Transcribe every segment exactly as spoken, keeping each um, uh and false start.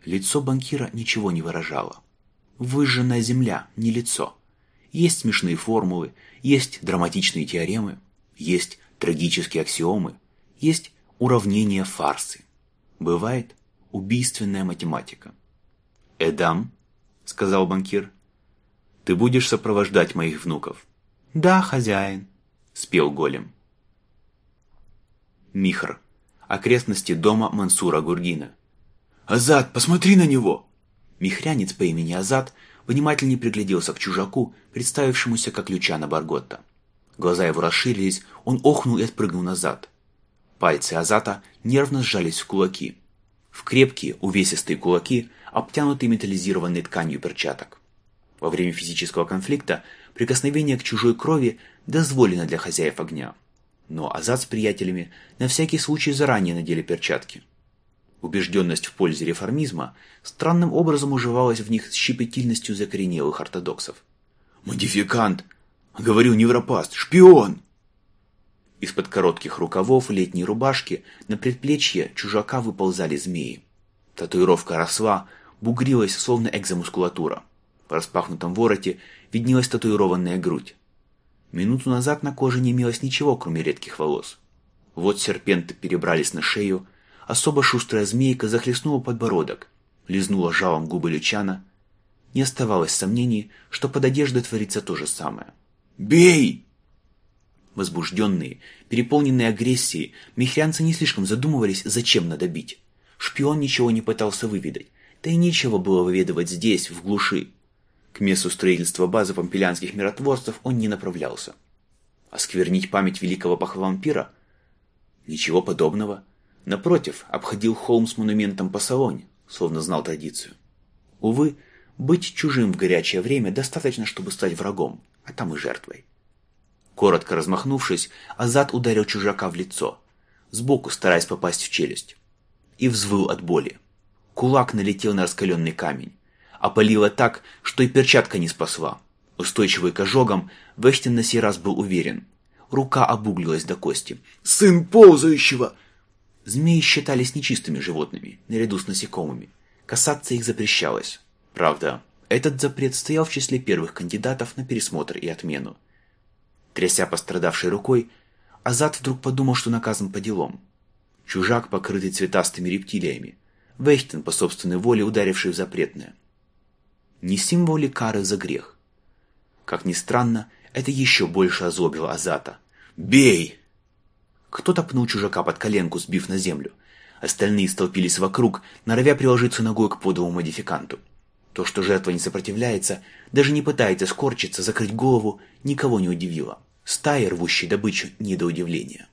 Лицо банкира ничего не выражало. Выжженная земля – не лицо. Есть смешные формулы, есть драматичные теоремы, есть трагические аксиомы, есть уравнения фарсы. Бывает убийственная математика. «Эдам», — сказал банкир, — «ты будешь сопровождать моих внуков?» «Да, хозяин», — спел голем. Михр. Окрестности дома Мансура Гургина. «Азат, посмотри на него!» Михрянец по имени Азат внимательнее пригляделся к чужаку, представившемуся как Лючано Барготта. Глаза его расширились, он охнул и отпрыгнул назад. Пальцы Азата нервно сжались в кулаки. В крепкие, увесистые кулаки, обтянутые металлизированной тканью перчаток. Во время физического конфликта прикосновение к чужой крови дозволено для хозяев огня. Но Азат с приятелями на всякий случай заранее надели перчатки. Убежденность в пользе реформизма странным образом уживалась в них с щепетильностью закоренелых ортодоксов. «Модификант! Говорю, невропаст! Шпион!» Из-под коротких рукавов летней рубашки на предплечье чужака выползали змеи. Татуировка росла, бугрилась, словно экзомускулатура. В распахнутом вороте виднелась татуированная грудь. Минуту назад на коже не имелось ничего, кроме редких волос. Вот серпенты перебрались на шею, особо шустрая змейка захлестнула подбородок, лизнула жалом губы Лючано. Не оставалось сомнений, что под одеждой творится то же самое. «Бей!» Возбужденные, переполненные агрессией, михрянцы не слишком задумывались, зачем надо бить. Шпион ничего не пытался выведать, да и нечего было выведывать здесь, в глуши. К месту строительства базы помпелянских миротворцев он не направлялся. Осквернить память великого пахвампира? Ничего подобного. Напротив, обходил холм с монументом по Салоне, словно знал традицию. Увы, быть чужим в горячее время достаточно, чтобы стать врагом, а там и жертвой. Коротко размахнувшись, Азат ударил чужака в лицо, сбоку стараясь попасть в челюсть. И взвыл от боли. Кулак налетел на раскаленный камень. Опалило так, что и перчатка не спасла. Устойчивый к ожогам, Вехтин на сей раз был уверен. Рука обуглилась до кости. «Сын ползающего!» Змеи считались нечистыми животными, наряду с насекомыми. Касаться их запрещалось. Правда, этот запрет стоял в числе первых кандидатов на пересмотр и отмену. Тряся пострадавшей рукой, Азат вдруг подумал, что наказан по делам. Чужак, покрытый цветастыми рептилиями. Вехтин, по собственной воле ударивший в запретное. Не символ ли кары за грех? Как ни странно, это еще больше озлобило Азата. «Бей!» Кто-то пнул чужака под коленку, сбив на землю. Остальные столпились вокруг, норовя приложиться ногой к подовому модификанту. То, что жертва не сопротивляется, даже не пытается скорчиться, закрыть голову, никого не удивило. Стаи, рвущей добычу, не до удивления.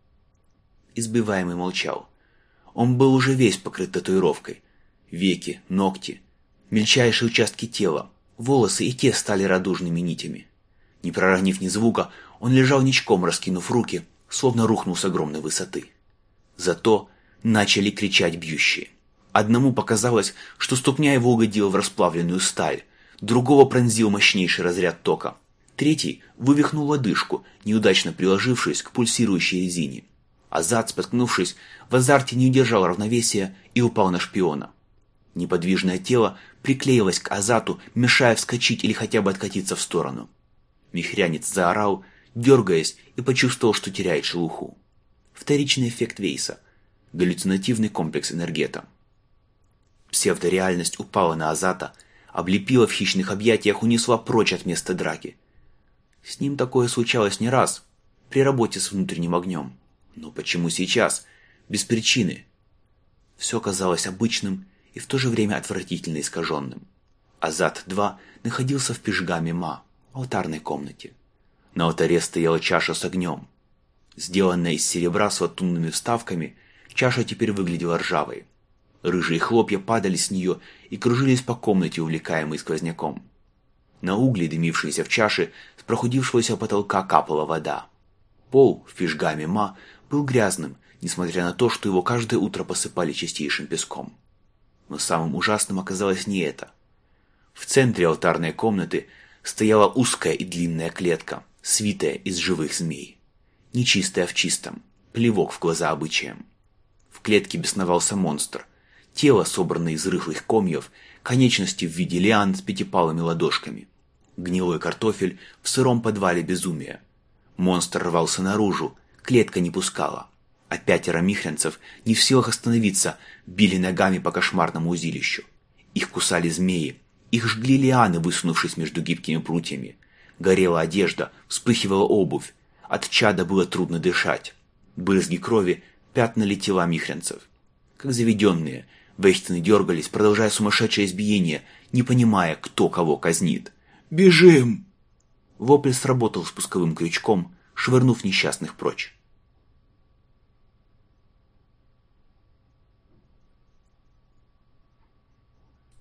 Избиваемый молчал. Он был уже весь покрыт татуировкой. Веки, ногти, мельчайшие участки тела, волосы и те стали радужными нитями. Не проронив ни звука, он лежал ничком, раскинув руки, словно рухнул с огромной высоты. Зато начали кричать бьющие. Одному показалось, что ступня его угодила в расплавленную сталь, другого пронзил мощнейший разряд тока, третий вывихнул лодыжку, неудачно приложившись к пульсирующей резине. Азат, споткнувшись, в азарте не удержал равновесия и упал на шпиона. Неподвижное тело приклеилось к Азату, мешая вскочить или хотя бы откатиться в сторону. Михрянец заорал, дергаясь, и почувствовал, что теряет шелуху. Вторичный эффект Вейса. Галлюцинативный комплекс энергета. Псевдореальность упала на Азата, облепила в хищных объятиях, унесла прочь от места драки. С ним такое случалось не раз, при работе с внутренним огнем. Но почему сейчас? Без причины. Все казалось обычным и в то же время отвратительно искаженным. Азат-два находился в Пижгаме Ма, алтарной комнате. На алтаре стояла чаша с огнем. Сделанная из серебра с латунными вставками, чаша теперь выглядела ржавой. Рыжие хлопья падали с нее и кружились по комнате, увлекаемые сквозняком. На угли, дымившиеся в чаше, с прохудившегося потолка капала вода. Пол в Пижгаме Ма был грязным, несмотря на то, что его каждое утро посыпали чистейшим песком. Но самым ужасным оказалось не это. В центре алтарной комнаты стояла узкая и длинная клетка, свитая из живых змей. Нечистая в чистом, плевок в глаза обычаям. В клетке бесновался монстр, Тело, собранное из рыхлых комьев, конечности в виде лиан с пятипалыми ладошками. Гнилой картофель в сыром подвале безумия. Монстр рвался наружу, клетка не пускала. А пятеро михрянцев, не в силах остановиться, били ногами по кошмарному узилищу. Их кусали змеи, их жгли лианы, высунувшись между гибкими прутьями. Горела одежда, вспыхивала обувь. От чада было трудно дышать. Брызги крови пятнали тела михрянцев. Как заведенные, вейхтены дергались, продолжая сумасшедшее избиение, не понимая, кто кого казнит. «Бежим!» Вопль сработал спусковым крючком, швырнув несчастных прочь.